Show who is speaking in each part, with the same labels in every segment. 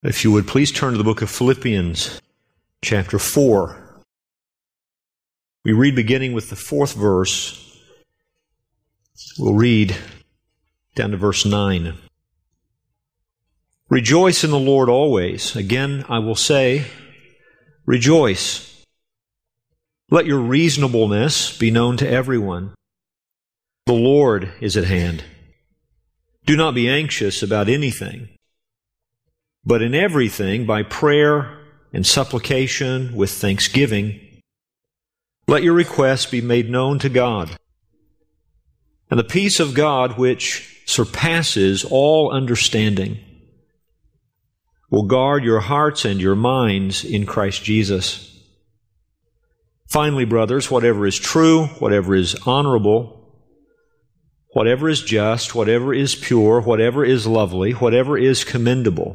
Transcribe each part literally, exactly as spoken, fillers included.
Speaker 1: If you would please turn to the book of Philippians, chapter four. We read beginning with the fourth verse. We'll read down to verse nine. Rejoice in the Lord always. Again, I will say, rejoice. Let your reasonableness be known to everyone. The Lord is at hand. Do not be anxious about anything, but in everything, by prayer and supplication with thanksgiving, let your requests be made known to God. And the peace of God, which surpasses all understanding, will guard your hearts and your minds in Christ Jesus. Finally, brothers, whatever is true, whatever is honorable, whatever is just, whatever is pure, whatever is lovely, whatever is commendable,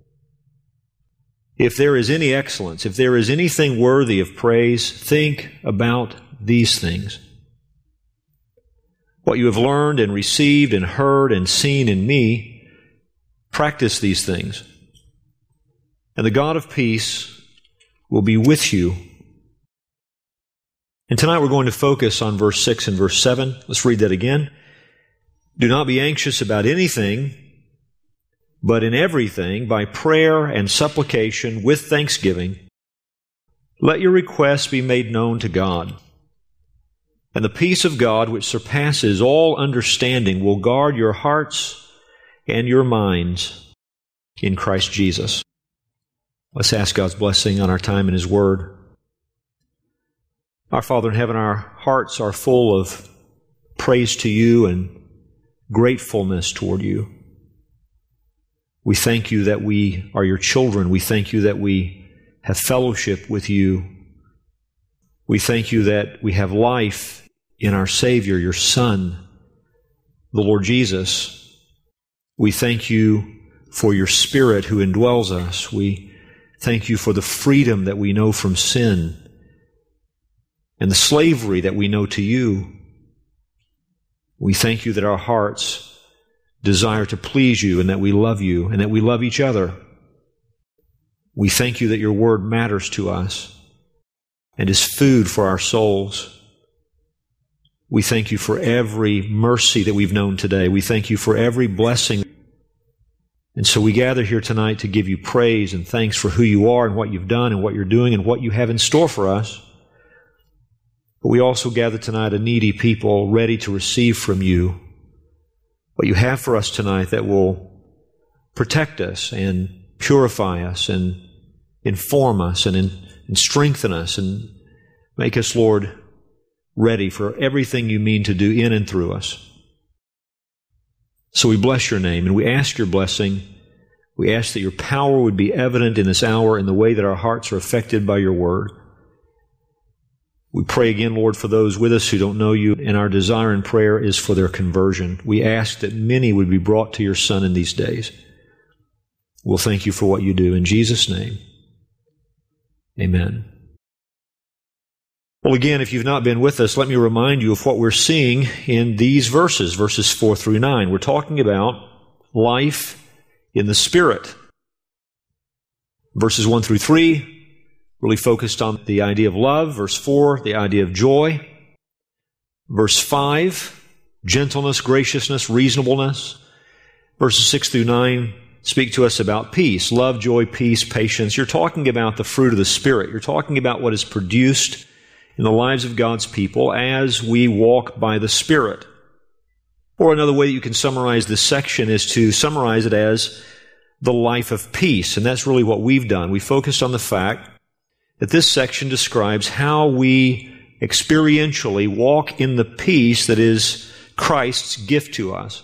Speaker 1: if there is any excellence, if there is anything worthy of praise, think about these things. What you have learned and received and heard and seen in me, practice these things. And the God of peace will be with you. And tonight we're going to focus on verse six and verse seven. Let's read that again. Do not be anxious about anything, but in everything, by prayer and supplication with thanksgiving, let your requests be made known to God. And the peace of God, which surpasses all understanding, will guard your hearts and your minds in Christ Jesus. Let's ask God's blessing on our time in His Word. Our Father in heaven, our hearts are full of praise to You and gratefulness toward You. We thank You that we are Your children. We thank You that we have fellowship with You. We thank You that we have life in our Savior, Your Son, the Lord Jesus. We thank You for Your Spirit who indwells us. We thank You for the freedom that we know from sin and the slavery that we know to You. We thank You that our hearts desire to please You and that we love You and that we love each other. We thank You that Your Word matters to us and is food for our souls. We thank You for every mercy that we've known today. We thank You for every blessing. And so we gather here tonight to give You praise and thanks for who You are and what You've done and what You're doing and what You have in store for us. But we also gather tonight a needy people ready to receive from You what You have for us tonight that will protect us and purify us and inform us and, in, and strengthen us and make us, Lord, ready for everything You mean to do in and through us. So we bless Your name and we ask Your blessing. We ask that Your power would be evident in this hour in the way that our hearts are affected by Your Word. We pray again, Lord, for those with us who don't know You, and our desire and prayer is for their conversion. We ask that many would be brought to Your Son in these days. We'll thank You for what You do. In Jesus' name, amen. Well, again, if you've not been with us, let me remind you of what we're seeing in these verses, verses four through nine. We're talking about life in the Spirit. Verses one through three really focused on the idea of love. Verse four, the idea of joy. Verse five, gentleness, graciousness, reasonableness. Verses six through nine speak to us about peace, love, joy, peace, patience. You're talking about the fruit of the Spirit. You're talking about what is produced in the lives of God's people as we walk by the Spirit. Or another way that you can summarize this section is to summarize it as the life of peace. And that's really what we've done. We focused on the fact that this section describes how we experientially walk in the peace that is Christ's gift to us.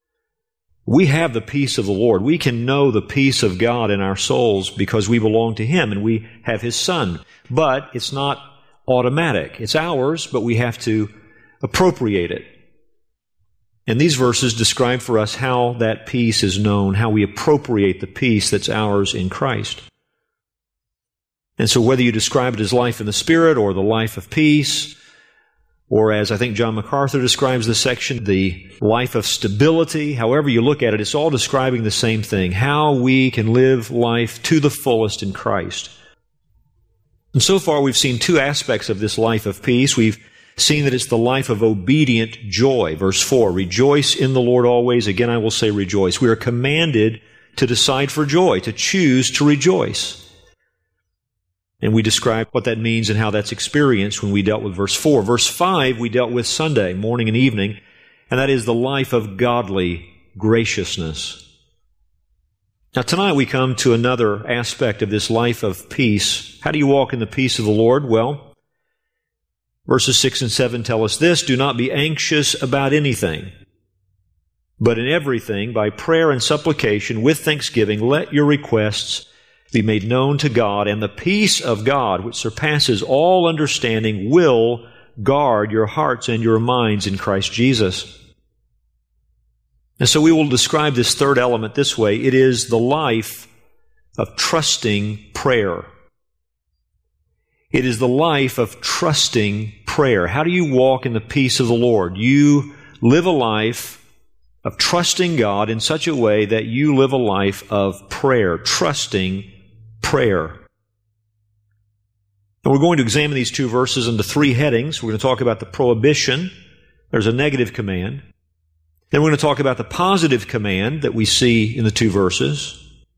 Speaker 1: We have the peace of the Lord. We can know the peace of God in our souls because we belong to Him and we have His Son. But it's not automatic. It's ours, but we have to appropriate it. And these verses describe for us how that peace is known, how we appropriate the peace that's ours in Christ. And so whether you describe it as life in the Spirit or the life of peace, or as I think John MacArthur describes this section, the life of stability. However you look at it, it's all describing the same thing, how we can live life to the fullest in Christ. And so far we've seen two aspects of this life of peace. We've seen that it's the life of obedient joy. Verse four, rejoice in the Lord always. Again, I will say rejoice. We are commanded to decide for joy, to choose to rejoice. And we described what that means and how that's experienced when we dealt with verse four. Verse five, we dealt with Sunday, morning and evening, and that is the life of godly graciousness. Now tonight we come to another aspect of this life of peace. How do you walk in the peace of the Lord? Well, verses six and seven tell us this, do not be anxious about anything, but in everything, by prayer and supplication, with thanksgiving, let your requests be made known to God, and the peace of God, which surpasses all understanding, will guard your hearts and your minds in Christ Jesus. And so we will describe this third element this way. It is the life of trusting prayer. It is the life of trusting prayer. How do you walk in the peace of the Lord? You live a life of trusting God in such a way that you live a life of prayer, trusting prayer. And we're going to examine these two verses into three headings. We're going to talk about the prohibition. There's a negative command. Then we're going to talk about the positive command that we see in the two verses.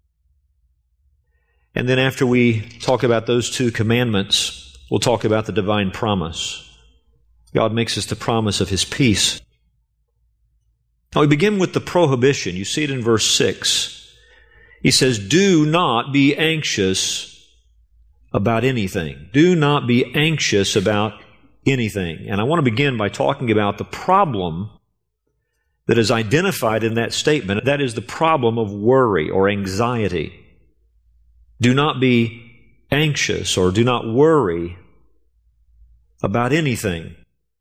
Speaker 1: And then after we talk about those two commandments, we'll talk about the divine promise. God makes us the promise of His peace. Now we begin with the prohibition. You see it in verse six. He says, do not be anxious about anything. Do not be anxious about anything. And I want to begin by talking about the problem that is identified in that statement. That is the problem of worry or anxiety. Do not be anxious or do not worry about anything.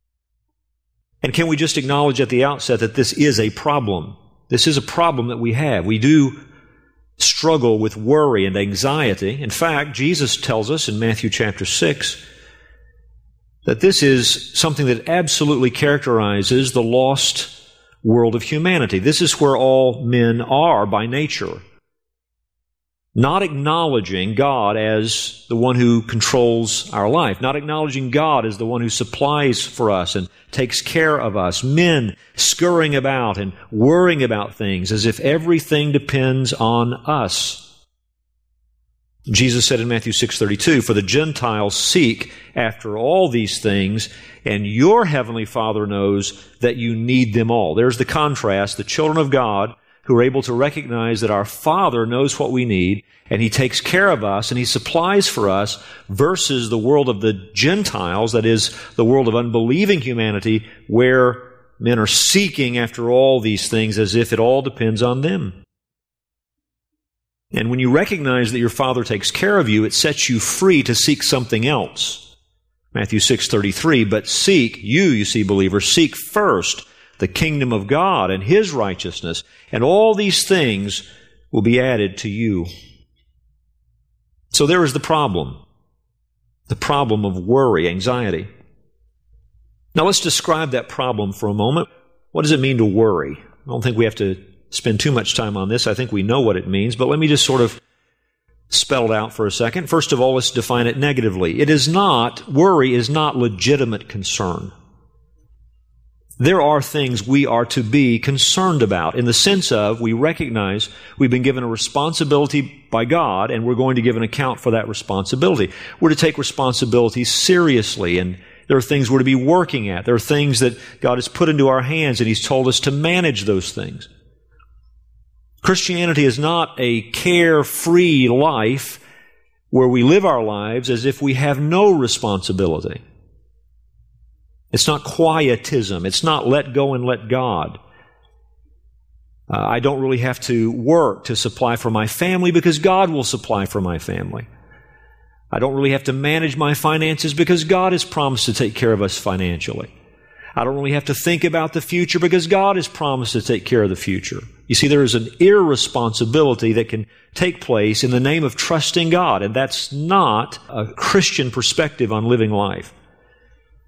Speaker 1: And can we just acknowledge at the outset that this is a problem? This is a problem that we have. We do struggle with worry and anxiety. In fact, Jesus tells us in Matthew chapter six that this is something that absolutely characterizes the lost world of humanity. This is where all men are by nature. Not acknowledging God as the one who controls our life. Not acknowledging God as the one who supplies for us and takes care of us. Men scurrying about and worrying about things as if everything depends on us. Jesus said in Matthew six thirty-two, for the Gentiles seek after all these things, and your heavenly Father knows that you need them all. There's the contrast. The children of God who are able to recognize that our Father knows what we need, and He takes care of us, and He supplies for us, versus the world of the Gentiles, that is, the world of unbelieving humanity, where men are seeking after all these things as if it all depends on them. And when you recognize that your Father takes care of you, it sets you free to seek something else. Matthew six thirty-three, but seek, you, you see, believers, seek first the kingdom of God and His righteousness, and all these things will be added to you. So there is the problem. The problem of worry, anxiety. Now let's describe that problem for a moment. What does it mean to worry? I don't think we have to spend too much time on this. I think we know what it means, but let me just sort of spell it out for a second. First of all, let's define it negatively. It is not, worry is not legitimate concern. There are things we are to be concerned about in the sense of we recognize we've been given a responsibility by God and we're going to give an account for that responsibility. We're to take responsibility seriously, and there are things we're to be working at. There are things that God has put into our hands and He's told us to manage those things. Christianity is not a carefree life where we live our lives as if we have no responsibility. It's not quietism. It's not let go and let God. Uh, I don't really have to work to supply for my family because God will supply for my family. I don't really have to manage my finances because God has promised to take care of us financially. I don't really have to think about the future because God has promised to take care of the future. You see, there is an irresponsibility that can take place in the name of trusting God, and that's not a Christian perspective on living life.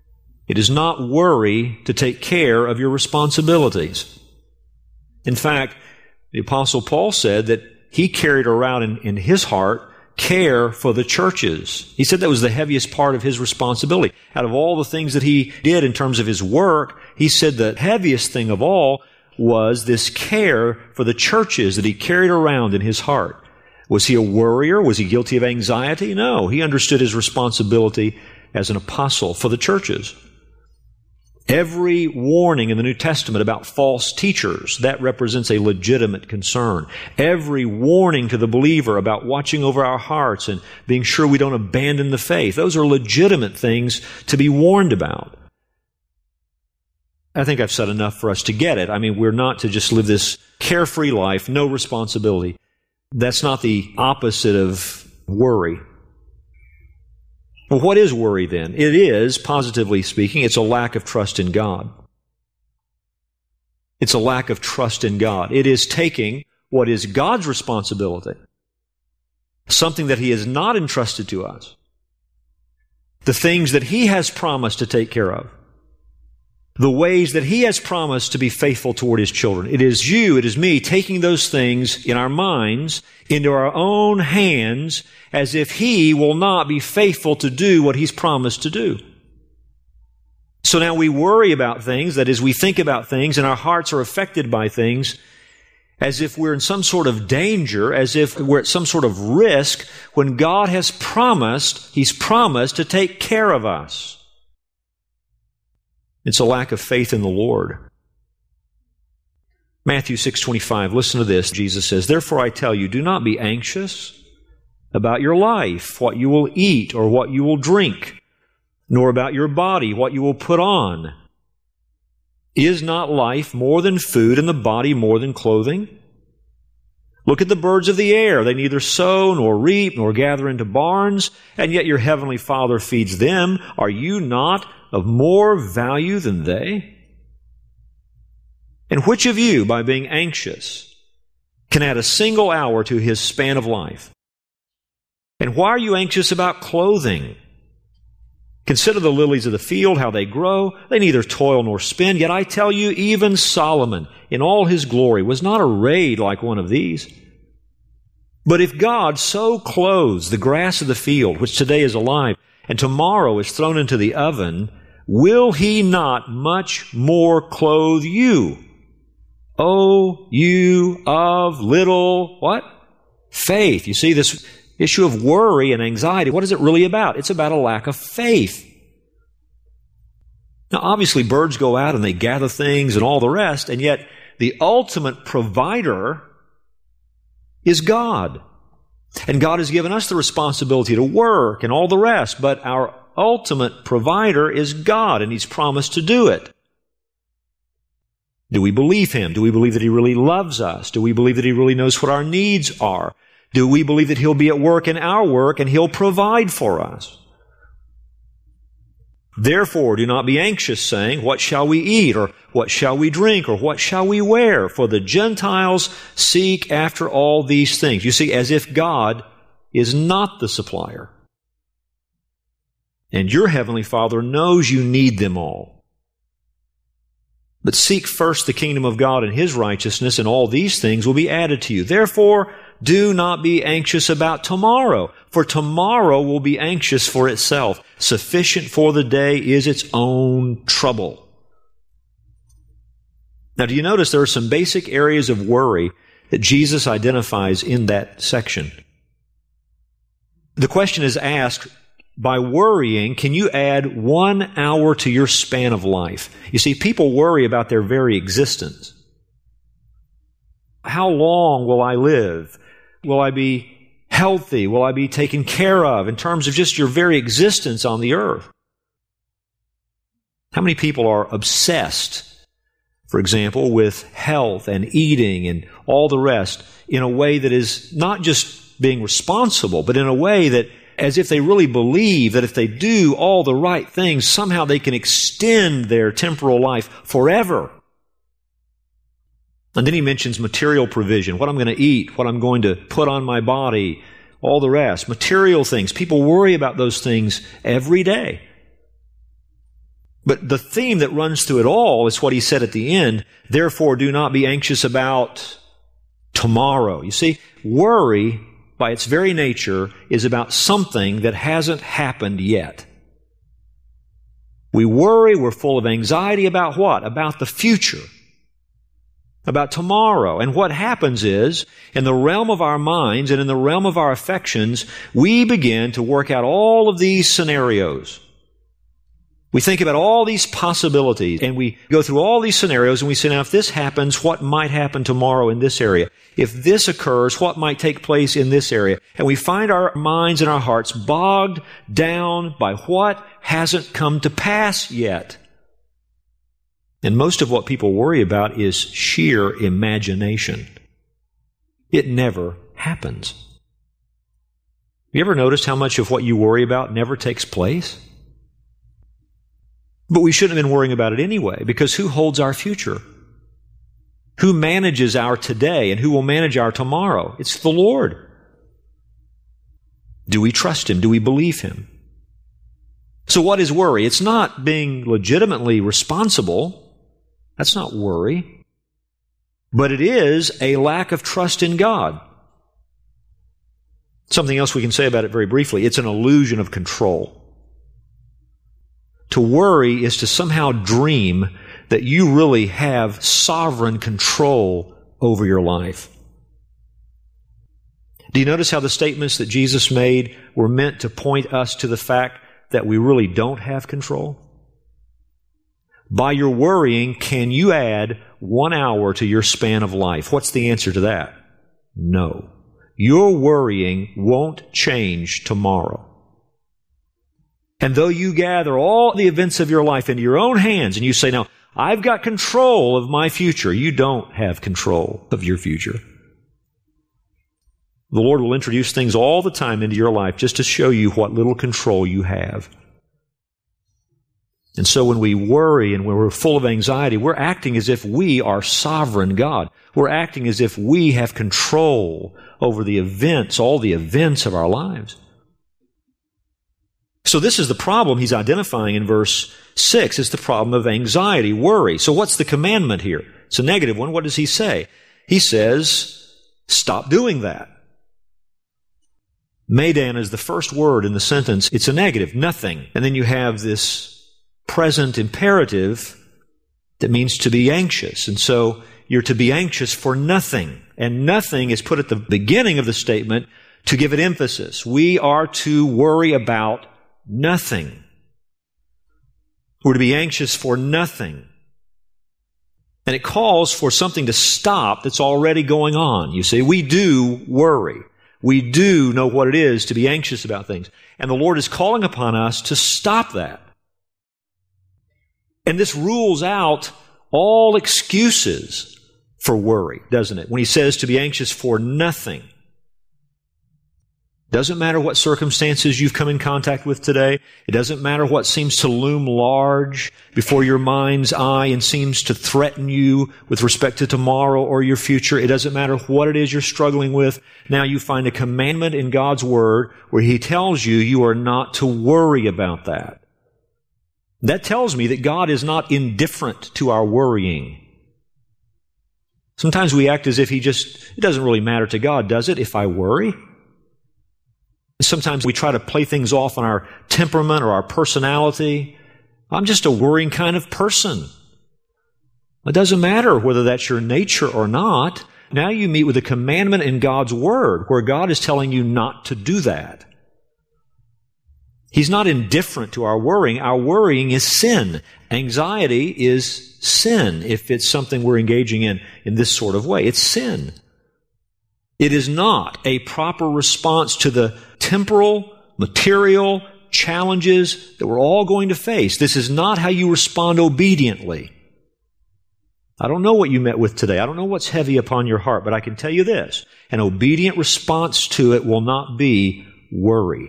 Speaker 1: It is not worry to take care of your responsibilities. In fact, the Apostle Paul said that he carried around in, in his heart care for the churches. He said that was the heaviest part of his responsibility. Out of all the things that he did in terms of his work, he said the heaviest thing of all was this care for the churches that he carried around in his heart. Was he a worrier? Was he guilty of anxiety? No. He understood his responsibility as an apostle for the churches. Every warning in the New Testament about false teachers, that represents a legitimate concern. Every warning to the believer about watching over our hearts and being sure we don't abandon the faith, those are legitimate things to be warned about. I think I've said enough for us to get it. I mean, we're not to just live this carefree life, no responsibility. That's not the opposite of worry. Well, what is worry then? It is, positively speaking, it's a lack of trust in God. It's a lack of trust in God. It is taking what is God's responsibility, something that He has not entrusted to us, the things that He has promised to take care of, the ways that He has promised to be faithful toward His children. It is you, it is me, taking those things in our minds into our own hands as if He will not be faithful to do what He's promised to do. So now we worry about things, that is, we think about things, and our hearts are affected by things as if we're in some sort of danger, as if we're at some sort of risk, when God has promised, He's promised to take care of us. It's a lack of faith in the Lord. Matthew six twenty-five, listen to this. Jesus says, "Therefore I tell you, do not be anxious about your life, what you will eat or what you will drink, nor about your body, what you will put on. Is not life more than food and the body more than clothing? Look at the birds of the air. They neither sow nor reap nor gather into barns, and yet your heavenly Father feeds them. Are you not of more value than they? And which of you, by being anxious, can add a single hour to his span of life? And why are you anxious about clothing? Consider the lilies of the field, how they grow. They neither toil nor spin. Yet I tell you, even Solomon, in all his glory, was not arrayed like one of these. But if God so clothes the grass of the field, which today is alive, and tomorrow is thrown into the oven, will He not much more clothe you? O you of little, what? Faith. You see, this issue of worry and anxiety, what is it really about? It's about a lack of faith. Now, obviously, birds go out and they gather things and all the rest, and yet the ultimate provider is God. And God has given us the responsibility to work and all the rest, but our ultimate provider is God, and He's promised to do it. Do we believe Him? Do we believe that He really loves us? Do we believe that He really knows what our needs are? Do we believe that He'll be at work in our work and He'll provide for us? Therefore, do not be anxious, saying, what shall we eat, or what shall we drink, or what shall we wear? For the Gentiles seek after all these things. You see, as if God is not the supplier. And your Heavenly Father knows you need them all. But seek first the kingdom of God and His righteousness, and all these things will be added to you. Therefore, do not be anxious about tomorrow, for tomorrow will be anxious for itself. Sufficient for the day is its own trouble. Now, do you notice there are some basic areas of worry that Jesus identifies in that section? The question is asked, by worrying, can you add one hour to your span of life? You see, people worry about their very existence. How long will I live? Will I be healthy? Will I be taken care of in terms of just your very existence on the earth? How many people are obsessed, for example, with health and eating and all the rest in a way that is not just being responsible, but in a way that as if they really believe that if they do all the right things, somehow they can extend their temporal life forever. And then he mentions material provision, what I'm going to eat, what I'm going to put on my body, all the rest, material things. People worry about those things every day. But the theme that runs through it all is what he said at the end, therefore do not be anxious about tomorrow. You see, worry, by its very nature, is about something that hasn't happened yet. We worry, we're full of anxiety about what? About the future. About tomorrow. And what happens is, in the realm of our minds and in the realm of our affections, we begin to work out all of these scenarios. We think about all these possibilities, and we go through all these scenarios, and we say, now, if this happens, what might happen tomorrow in this area? If this occurs, what might take place in this area? And we find our minds and our hearts bogged down by what hasn't come to pass yet. And most of what people worry about is sheer imagination. It never happens. You ever noticed how much of what you worry about never takes place? But we shouldn't have been worrying about it anyway, because who holds our future? Who manages our today and who will manage our tomorrow? It's the Lord. Do we trust Him? Do we believe Him? So what is worry? It's not being legitimately responsible. That's not worry. But it is a lack of trust in God. Something else we can say about it very briefly. It's an illusion of control. To worry is to somehow dream that you really have sovereign control over your life. Do you notice how the statements that Jesus made were meant to point us to the fact that we really don't have control? By your worrying, can you add one hour to your span of life? What's the answer to that? No. Your worrying won't change tomorrow. And though you gather all the events of your life into your own hands and you say, now, I've got control of my future, you don't have control of your future. The Lord will introduce things all the time into your life just to show you what little control you have. And so when we worry and when we're full of anxiety, we're acting as if we are sovereign God. We're acting as if we have control over the events, all the events of our lives. So this is the problem he's identifying in verse six. It's the problem of anxiety, worry. So what's the commandment here? It's a negative one. What does he say? He says, stop doing that. Medan is the first word in the sentence. It's a negative, nothing. And then you have this present imperative that means to be anxious. And so you're to be anxious for nothing. And nothing is put at the beginning of the statement to give it emphasis. We are to worry about nothing. We're to be anxious for nothing. And it calls for something to stop that's already going on. You see, we do worry. We do know what it is to be anxious about things. And the Lord is calling upon us to stop that. And this rules out all excuses for worry, doesn't it? When he says to be anxious for nothing. Doesn't matter what circumstances you've come in contact with today. It doesn't matter what seems to loom large before your mind's eye and seems to threaten you with respect to tomorrow or your future. It doesn't matter what it is you're struggling with. Now you find a commandment in God's Word where He tells you you are not to worry about that. That tells me that God is not indifferent to our worrying. Sometimes we act as if He just, it doesn't really matter to God, does it, if I worry? Sometimes we try to play things off on our temperament or our personality. I'm just a worrying kind of person. It doesn't matter whether that's your nature or not. Now you meet with a commandment in God's Word where God is telling you not to do that. He's not indifferent to our worrying. Our worrying is sin. Anxiety is sin if it's something we're engaging in in this sort of way. It's sin. It is not a proper response to the temporal, material challenges that we're all going to face. This is not how you respond obediently. I don't know what you met with today. I don't know what's heavy upon your heart, but I can tell you this. An obedient response to it will not be worry.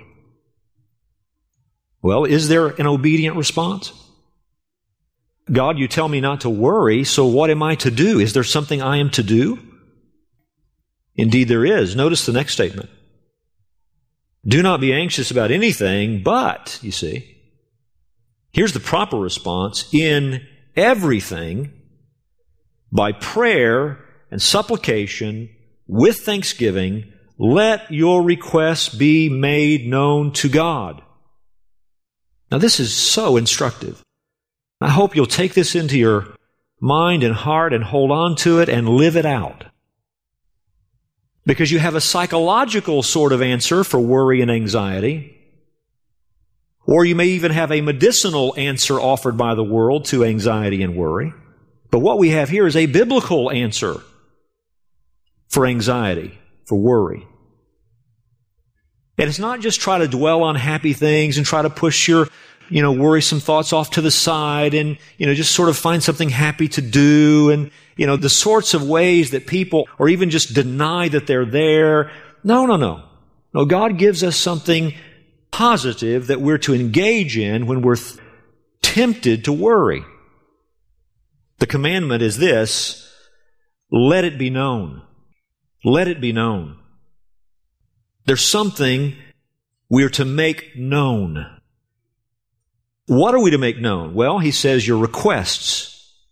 Speaker 1: Well, is there an obedient response? God, you tell me not to worry, so what am I to do? Is there something I am to do? Indeed there is. Notice the next statement. Do not be anxious about anything, but, you see, Here's the proper response: in everything, by prayer and supplication, with thanksgiving, let your requests be made known to God. Now, this is so instructive. I hope you'll take this into your mind and heart and hold on to it and live it out. Because you have a psychological sort of answer for worry and anxiety, or you may even have a medicinal answer offered by the world to anxiety and worry. But what we have here is a biblical answer for anxiety, for worry. And it's not just try to dwell on happy things and try to push your, you know, worrisome thoughts off to the side and, you know, just sort of find something happy to do and, you know, the sorts of ways that people, or even just deny that they're there. No, no, no. No, God gives us something positive that we're to engage in when we're th- tempted to worry. The commandment is this: let it be known. Let it be known. There's something we're to make known. What are we to make known? Well, he says your requests.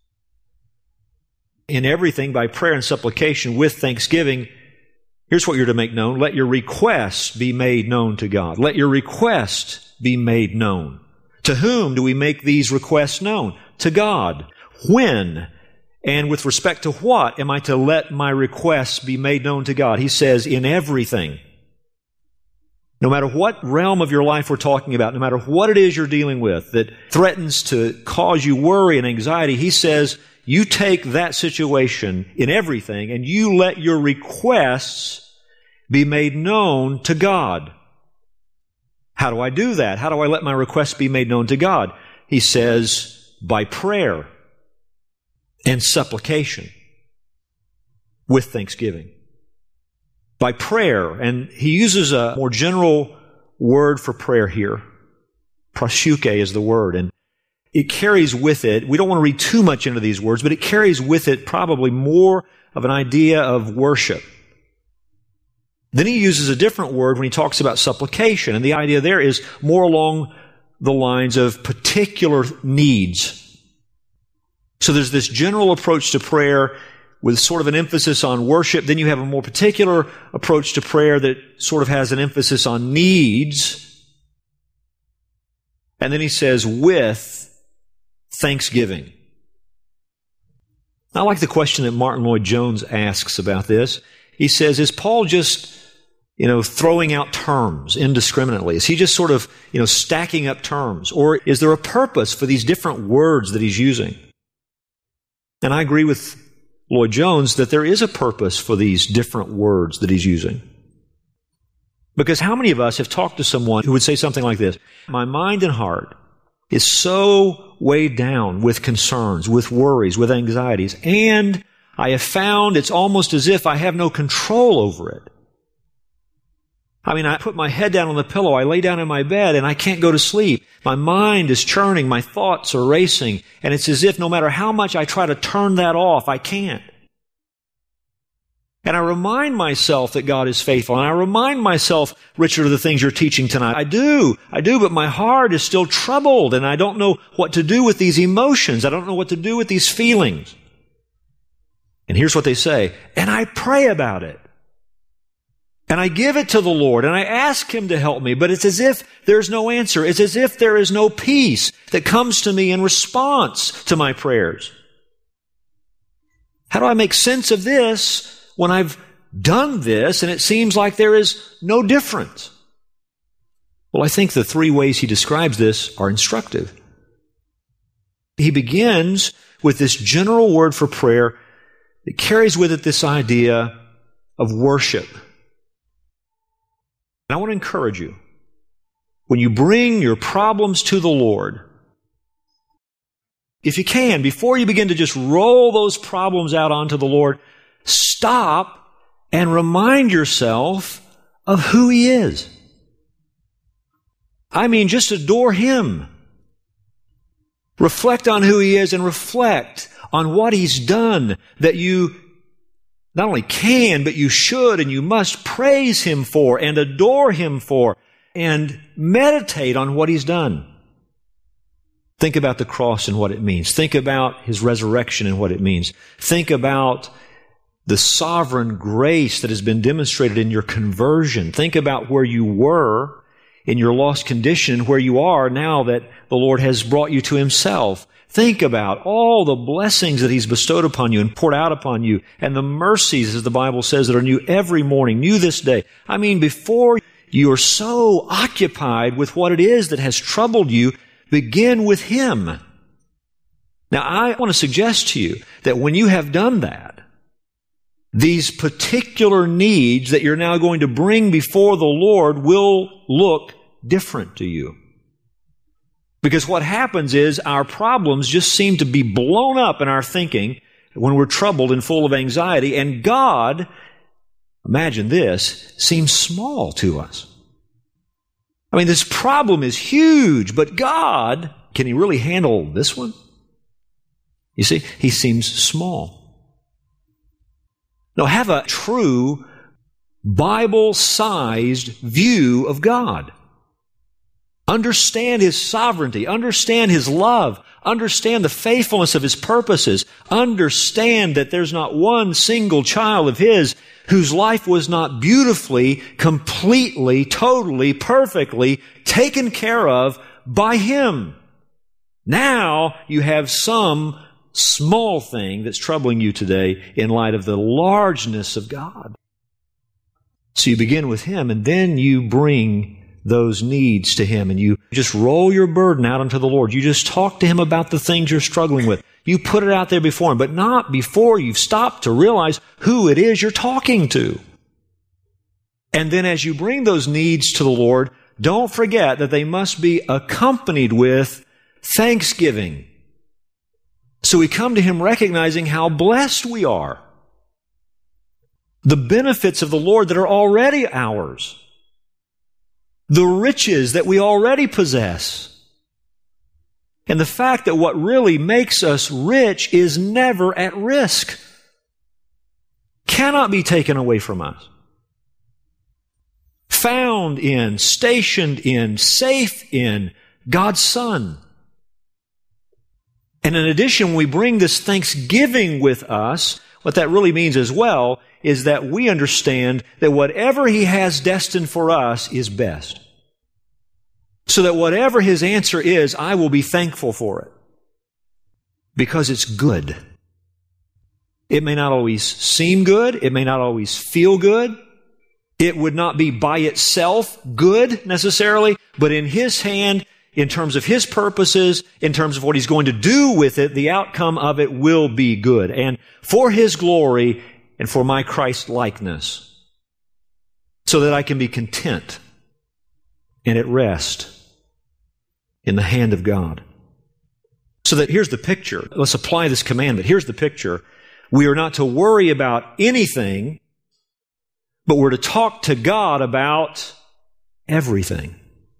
Speaker 1: In everything, by prayer and supplication with thanksgiving, here's what you're to make known. Let your requests be made known to God. Let your requests be made known. To whom do we make these requests known? To God. When and with respect to what am I to let my requests be made known to God? He says, in everything. No matter what realm of your life we're talking about, no matter what it is you're dealing with that threatens to cause you worry and anxiety, he says, you take that situation in everything and you let your requests be made known to God. How do I do that? How do I let my requests be made known to God? He says, by prayer and supplication with thanksgiving. By prayer, and he uses a more general word for prayer here. Proseuche is the word, and it carries with it, we don't want to read too much into these words, but it carries with it probably more of an idea of worship. Then he uses a different word when he talks about supplication, and the idea there is more along the lines of particular needs. So there's this general approach to prayer with sort of an emphasis on worship. Then you have a more particular approach to prayer that sort of has an emphasis on needs. And then he says, with thanksgiving. I like the question that Martin Lloyd-Jones asks about this. He says, is Paul just, you know, throwing out terms indiscriminately? Is he just sort of, you know, stacking up terms? Or is there a purpose for these different words that he's using? And I agree with Lloyd-Jones that there is a purpose for these different words that he's using. Because how many of us have talked to someone who would say something like this: my mind and heart is so weighed down with concerns, with worries, with anxieties, and I have found it's almost as if I have no control over it. I mean, I put my head down on the pillow, I lay down in my bed, and I can't go to sleep. My mind is churning, my thoughts are racing, and it's as if no matter how much I try to turn that off, I can't. And I remind myself that God is faithful, and I remind myself, Richard, of the things you're teaching tonight. I do, I do, but my heart is still troubled, and I don't know what to do with these emotions. I don't know what to do with these feelings. And here's what they say: and I pray about it. And I give it to the Lord, and I ask Him to help me, but it's as if there's no answer. It's as if there is no peace that comes to me in response to my prayers. How do I make sense of this when I've done this and it seems like there is no difference? Well, I think the three ways he describes this are instructive. He begins with this general word for prayer that carries with it this idea of worship. And I want to encourage you, when you bring your problems to the Lord, if you can, before you begin to just roll those problems out onto the Lord, stop and remind yourself of who He is. I mean, just adore Him. Reflect on who He is and reflect on what He's done that you not only can, but you should and you must praise Him for and adore Him for and meditate on what He's done. Think about the cross and what it means. Think about His resurrection and what it means. Think about the sovereign grace that has been demonstrated in your conversion. Think about where you were in your lost condition and where you are now that the Lord has brought you to Himself. Think about all the blessings that He's bestowed upon you and poured out upon you, and the mercies, as the Bible says, that are new every morning, new this day. I mean, before you are so occupied with what it is that has troubled you, begin with Him. Now, I want to suggest to you that when you have done that, these particular needs that you're now going to bring before the Lord will look different to you. Because what happens is our problems just seem to be blown up in our thinking when we're troubled and full of anxiety, and God, imagine this, seems small to us. I mean, this problem is huge, but God, can He really handle this one? You see, He seems small. No, have a true Bible-sized view of God. Understand His sovereignty. Understand His love. Understand the faithfulness of His purposes. Understand that there's not one single child of His whose life was not beautifully, completely, totally, perfectly taken care of by Him. Now you have some small thing that's troubling you today in light of the largeness of God. So you begin with Him, and then you bring those needs to Him, and you just roll your burden out unto the Lord. You just talk to Him about the things you're struggling with. You put it out there before Him, but not before you've stopped to realize who it is you're talking to. And then as you bring those needs to the Lord, don't forget that they must be accompanied with thanksgiving. So we come to Him recognizing how blessed we are. The benefits of the Lord that are already ours. The riches that we already possess. And the fact that what really makes us rich is never at risk. Cannot be taken away from us. Found in, stationed in, safe in God's Son. And in addition, when we bring this thanksgiving with us, what that really means as well is that we understand that whatever He has destined for us is best. So that whatever His answer is, I will be thankful for it. Because it's good. It may not always seem good. It may not always feel good. It would not be by itself good necessarily, but in His hand, in terms of His purposes, in terms of what He's going to do with it, the outcome of it will be good. And for His glory and for my Christ likeness. So that I can be content and at rest in the hand of God. So that here's the picture. Let's apply this commandment. Here's the picture. We are not to worry about anything, but we're to talk to God about everything.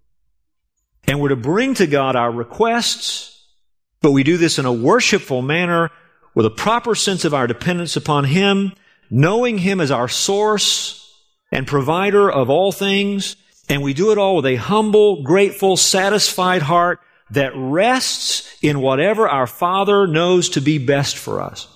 Speaker 1: And we're to bring to God our requests, but we do this in a worshipful manner with a proper sense of our dependence upon Him, knowing Him as our source and provider of all things, and we do it all with a humble, grateful, satisfied heart that rests in whatever our Father knows to be best for us.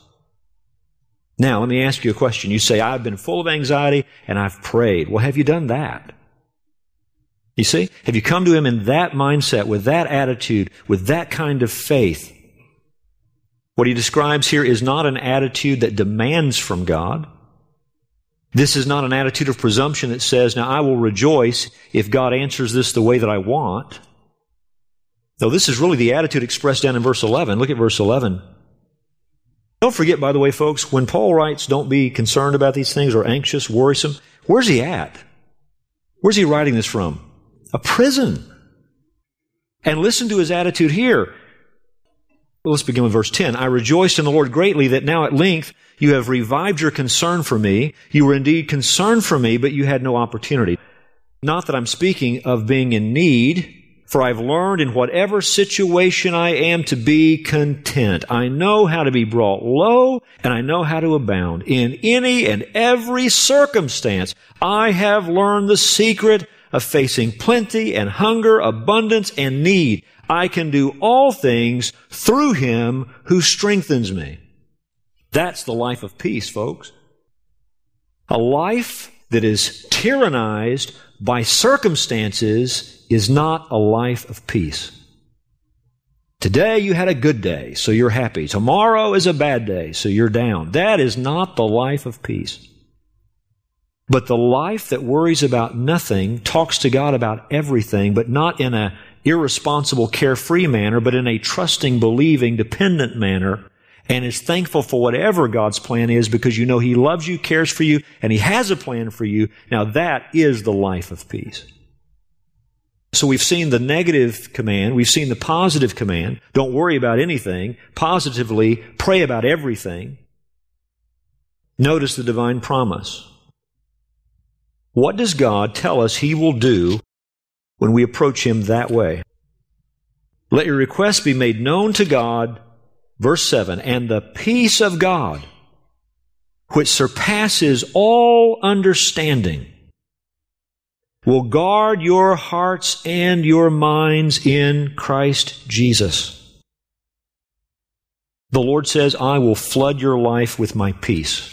Speaker 1: Now, let me ask you a question. You say, I've been full of anxiety and I've prayed. Well, have you done that? You see? Have you come to Him in that mindset, with that attitude, with that kind of faith? What He describes here is not an attitude that demands from God. This is not an attitude of presumption that says, now I will rejoice if God answers this the way that I want. No, this is really the attitude expressed down in verse eleven. Look at verse eleven. Don't forget, by the way, folks, when Paul writes, don't be concerned about these things or anxious, worrisome, where's he at? Where's he writing this from? A prison. And listen to his attitude here. Well, let's begin with verse ten. I rejoiced in the Lord greatly that now at length you have revived your concern for me. You were indeed concerned for me, but you had no opportunity. Not that I'm speaking of being in need, for I've learned in whatever situation I am to be content. I know how to be brought low, and I know how to abound. In any and every circumstance, I have learned the secret of facing plenty and hunger, abundance and need. I can do all things through Him who strengthens me. That's the life of peace, folks. A life that is tyrannized by circumstances is not a life of peace. Today you had a good day, so you're happy. Tomorrow is a bad day, so you're down. That is not the life of peace. But the life that worries about nothing, talks to God about everything, but not in an irresponsible, carefree manner, but in a trusting, believing, dependent manner, and is thankful for whatever God's plan is because you know He loves you, cares for you, and He has a plan for you. Now that is the life of peace. So we've seen the negative command, we've seen the positive command, don't worry about anything, positively pray about everything. Notice the divine promise. What does God tell us He will do when we approach Him that way? Let your requests be made known to God, verse seven, and the peace of God, which surpasses all understanding, will guard your hearts and your minds in Christ Jesus. The Lord says, I will flood your life with my peace.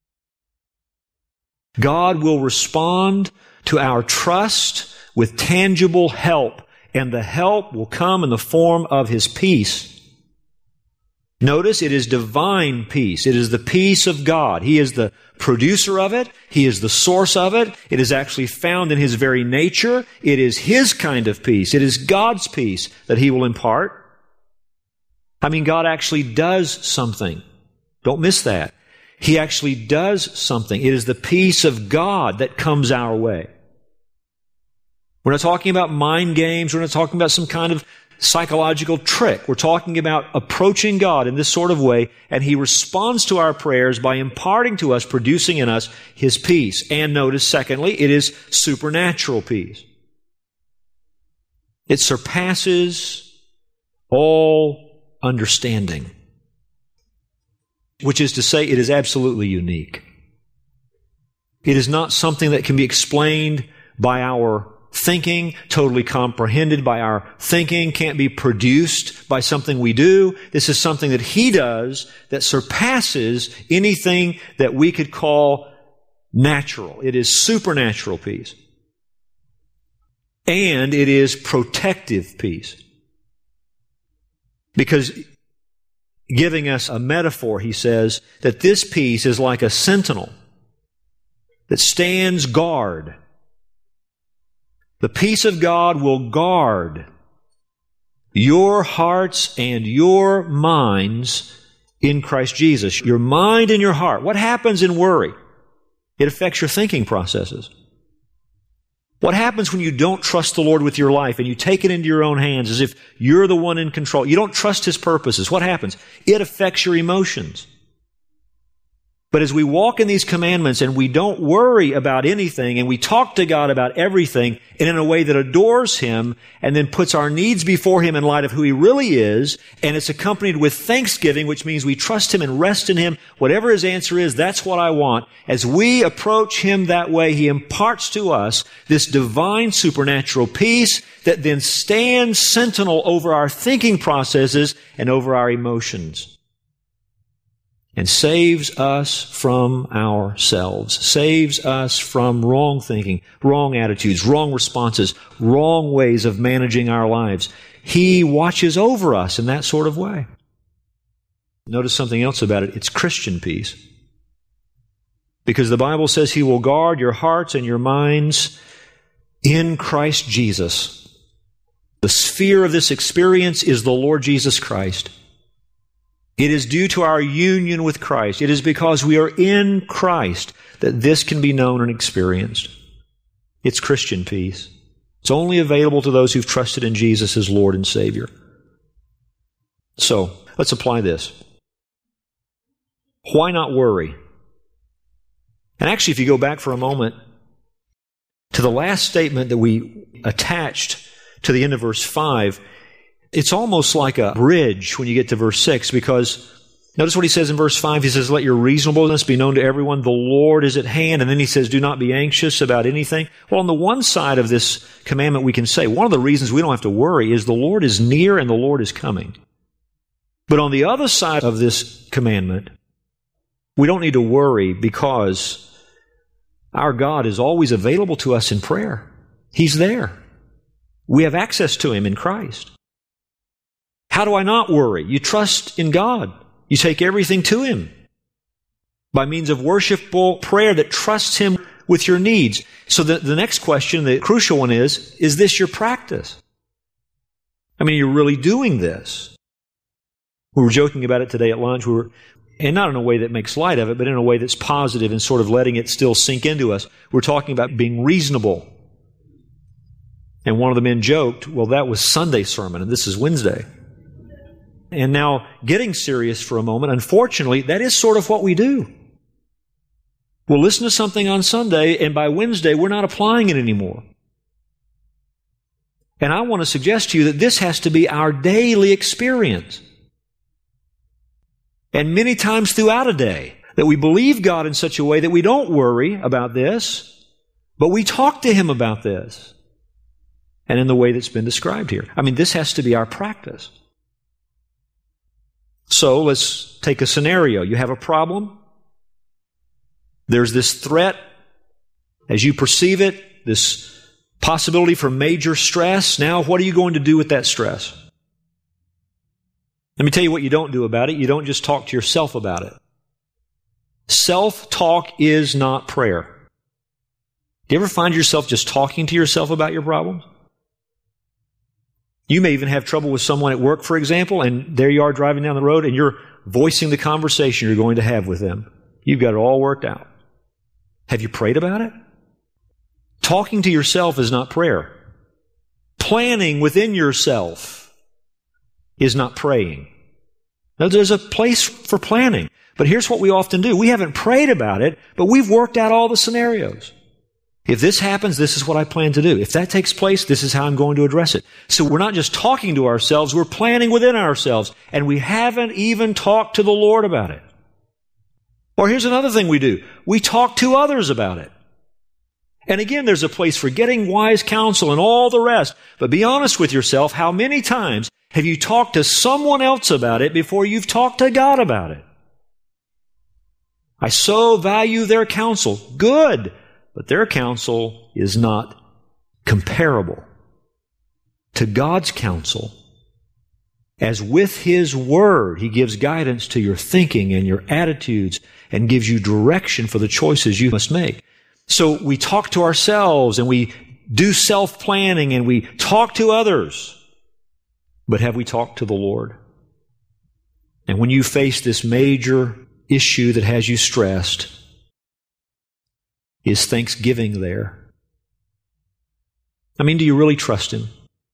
Speaker 1: God will respond to our trust with tangible help, and the help will come in the form of His peace. Notice it is divine peace. It is the peace of God. He is the producer of it. He is the source of it. It is actually found in His very nature. It is His kind of peace. It is God's peace that He will impart. I mean, God actually does something. Don't miss that. He actually does something. It is the peace of God that comes our way. We're not talking about mind games. We're not talking about some kind of psychological trick. We're talking about approaching God in this sort of way, and He responds to our prayers by imparting to us, producing in us His peace. And notice, secondly, it is supernatural peace. It surpasses all understanding, which is to say, it is absolutely unique. It is not something that can be explained by our thinking, totally comprehended by our thinking, can't be produced by something we do. This is something that He does that surpasses anything that we could call natural. It is supernatural peace. And it is protective peace. Because giving us a metaphor, he says that this peace is like a sentinel that stands guard. The peace of God will guard your hearts and your minds in Christ Jesus. Your mind and your heart. What happens in worry? It affects your thinking processes. What happens when you don't trust the Lord with your life and you take it into your own hands as if you're the one in control? You don't trust His purposes. What happens? It affects your emotions. But as we walk in these commandments and we don't worry about anything and we talk to God about everything and in a way that adores Him and then puts our needs before Him in light of who He really is, and it's accompanied with thanksgiving, which means we trust Him and rest in Him. Whatever His answer is, that's what I want. As we approach Him that way, He imparts to us this divine supernatural peace that then stands sentinel over our thinking processes and over our emotions. And saves us from ourselves, saves us from wrong thinking, wrong attitudes, wrong responses, wrong ways of managing our lives. He watches over us in that sort of way. Notice something else about it. It's Christian peace. Because the Bible says He will guard your hearts and your minds in Christ Jesus. The sphere of this experience is the Lord Jesus Christ. It is due to our union with Christ. It is because we are in Christ that this can be known and experienced. It's Christian peace. It's only available to those who've trusted in Jesus as Lord and Savior. So, let's apply this. Why not worry? And actually, if you go back for a moment to the last statement that we attached to the end of verse five, it's almost like a bridge when you get to verse six, because Notice what he says in verse five. He says, let your reasonableness be known to everyone. The Lord is at hand. And then he says, do not be anxious about anything. Well, on the one side of this commandment, we can say one of the reasons we don't have to worry is the Lord is near and the Lord is coming. But on the other side of this commandment, we don't need to worry because our God is always available to us in prayer. He's there. We have access to Him in Christ. How do I not worry? You trust in God. You take everything to Him by means of worshipful prayer that trusts Him with your needs. So the, the next question, the crucial one is, is this your practice? I mean, you're really doing this. We were joking about it today at lunch. We were, and not in a way that makes light of it, but in a way that's positive and sort of letting it still sink into us. We're talking about being reasonable. And one of the men joked, well, that was Sunday sermon, and this is Wednesday. And now, getting serious for a moment, unfortunately, that is sort of what we do. We'll listen to something on Sunday, and by Wednesday, we're not applying it anymore. And I want to suggest to you that this has to be our daily experience. And many times throughout a day, that we believe God in such a way that we don't worry about this, but we talk to Him about this. And in the way that's been described here. I mean, this has to be our practice. So let's take a scenario. You have a problem. There's this threat as you perceive it, this possibility for major stress. Now, what are you going to do with that stress? Let me tell you what you don't do about it. You don't just talk to yourself about it. Self-talk is not prayer. Do you ever find yourself just talking to yourself about your problems? You may even have trouble with someone at work, for example, and there you are driving down the road and you're voicing the conversation you're going to have with them. You've got it all worked out. Have you prayed about it? Talking to yourself is not prayer. Planning within yourself is not praying. Now, there's a place for planning, but here's what we often do. We haven't prayed about it, but we've worked out all the scenarios. If this happens, this is what I plan to do. If that takes place, this is how I'm going to address it. So we're not just talking to ourselves, we're planning within ourselves, and we haven't even talked to the Lord about it. Or here's another thing we do. We talk to others about it. And again, there's a place for getting wise counsel and all the rest. But be honest with yourself, how many times have you talked to someone else about it before you've talked to God about it? I so value their counsel. Good. But their counsel is not comparable to God's counsel. As with His Word, He gives guidance to your thinking and your attitudes and gives you direction for the choices you must make. So we talk to ourselves and we do self-planning and we talk to others. But have we talked to the Lord? And when you face this major issue that has you stressed, is thanksgiving there? I mean, do you really trust Him?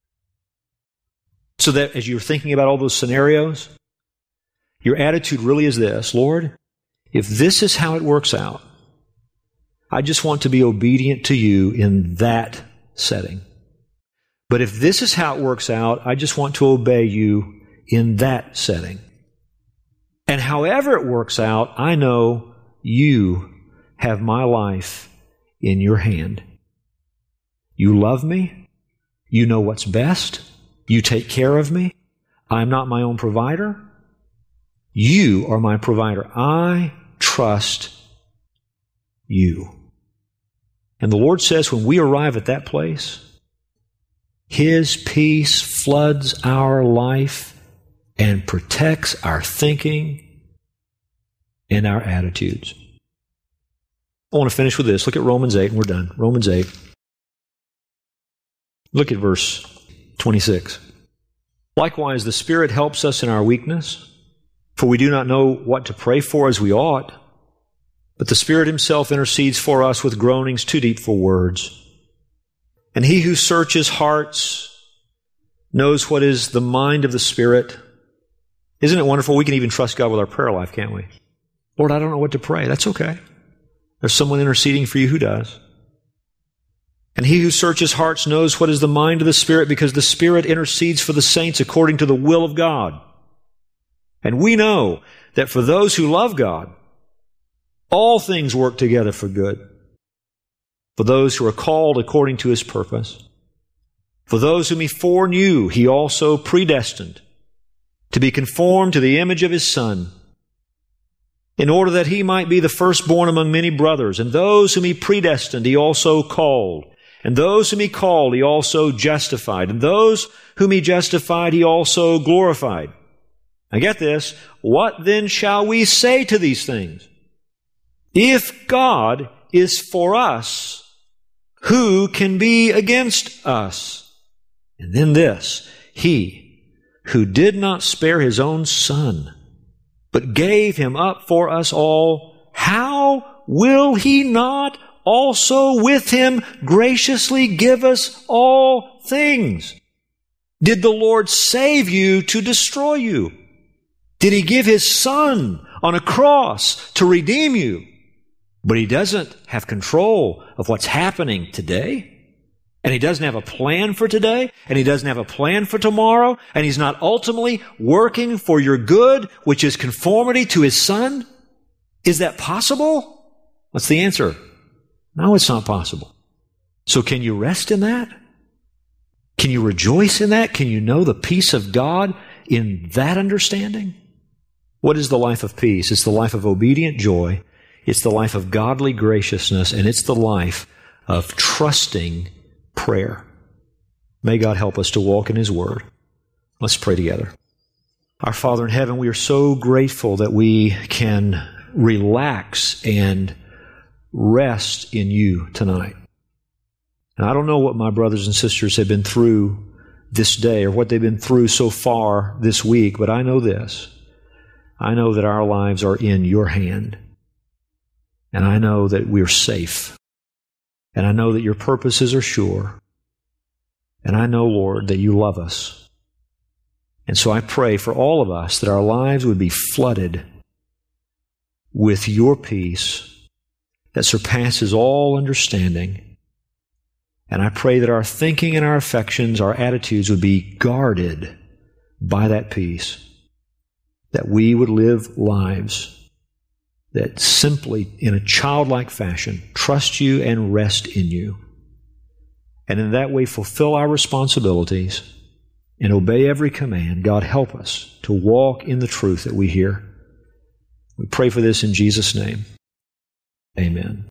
Speaker 1: So that as you're thinking about all those scenarios, your attitude really is this: Lord, if this is how it works out, I just want to be obedient to You in that setting. But if this is how it works out, I just want to obey You in that setting. And however it works out, I know You have my life in Your hand. You love me. You know what's best. You take care of me. I'm not my own provider. You are my provider. I trust You. And the Lord says when we arrive at that place, His peace floods our life and protects our thinking and our attitudes. I want to finish with this. Look at Romans eight, and we're done. Romans eight. Look at verse twenty-six. Likewise, the Spirit helps us in our weakness, for we do not know what to pray for as we ought, but the Spirit Himself intercedes for us with groanings too deep for words. And He who searches hearts knows what is the mind of the Spirit. Isn't it wonderful? We can even trust God with our prayer life, can't we? Lord, I don't know what to pray. That's okay. There's someone interceding for you who does. And He who searches hearts knows what is the mind of the Spirit, because the Spirit intercedes for the saints according to the will of God. And we know that for those who love God, all things work together for good. For those who are called according to His purpose. For those whom He foreknew, He also predestined to be conformed to the image of His Son, in order that He might be the firstborn among many brothers. And those whom He predestined, He also called. And those whom He called, He also justified. And those whom He justified, He also glorified. Now get this. What then shall we say to these things? If God is for us, who can be against us? And then this, He who did not spare His own Son, but gave Him up for us all, how will He not also with Him graciously give us all things? Did the Lord save you to destroy you? Did He give His Son on a cross to redeem you? But He doesn't have control of what's happening today. And He doesn't have a plan for today. And He doesn't have a plan for tomorrow. And He's not ultimately working for your good, which is conformity to His Son. Is that possible? What's the answer? No, it's not possible. So can you rest in that? Can you rejoice in that? Can you know the peace of God in that understanding? What is the life of peace? It's the life of obedient joy. It's the life of godly graciousness, and it's the life of trusting prayer. May God help us to walk in His Word. Let's pray together. Our Father in heaven, we are so grateful that we can relax and rest in You tonight. And I don't know what my brothers and sisters have been through this day or what they've been through so far this week, but I know this. I know that our lives are in Your hand. And I know that we're safe. And I know that Your purposes are sure. And I know, Lord, that You love us. And so I pray for all of us that our lives would be flooded with Your peace that surpasses all understanding. And I pray that our thinking and our affections, our attitudes would be guarded by that peace. That we would live lives that simply, in a childlike fashion, trust You and rest in You. And in that way fulfill our responsibilities and obey every command. God, help us to walk in the truth that we hear. We pray for this in Jesus' name. Amen.